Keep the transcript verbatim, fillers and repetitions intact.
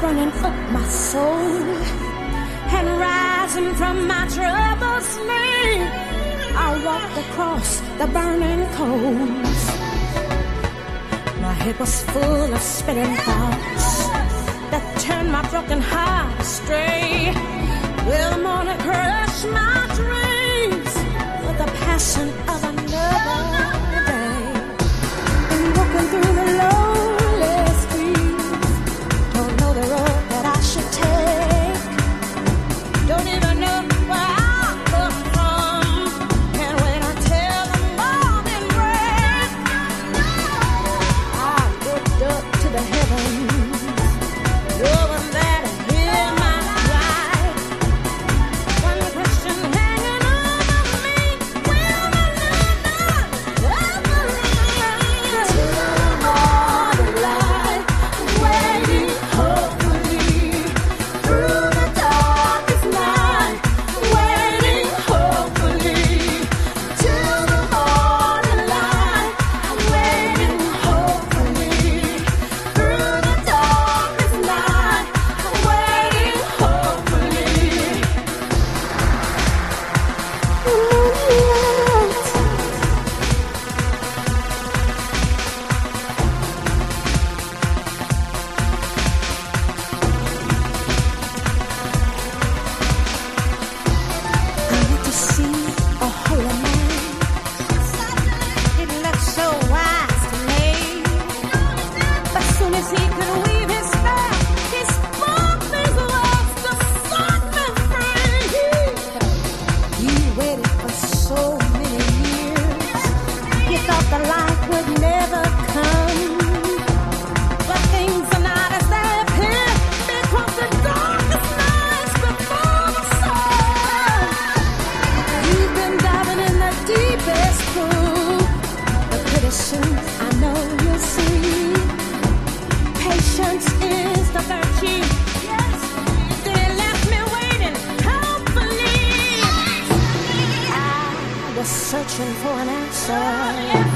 burning up my soul and rising from my troubled sleep. I walked across the burning coals. My head was full of spinning thoughts that turned my broken heart astray. Well, the morning crushed my dreams with the passion of another day. And walking through the lonely streets, don't know the road that I should take. Don't even know where I come from. And when I tell the morning break, I looked up to the heavens, knowing that I hear my cry. One question hanging over me, will I never ever leave? Till the morning light, waiting hopefully through the darkest night, waiting hopefully till the morning light, waiting hopefully through the darkest night, waiting hopefully. I went to see a holy man. It looked so wise to me. But soon as he could weave his spell, he spoke these words to set me free. You waited for so many years. You thought the light would never come. But things are not as they appear, because the darkest nights before the sun. You've been diving in the deepest pool, but pretty soon I know you'll see. Patience is the virtue. Yes, they left me waiting, hopefully. I was searching for an answer.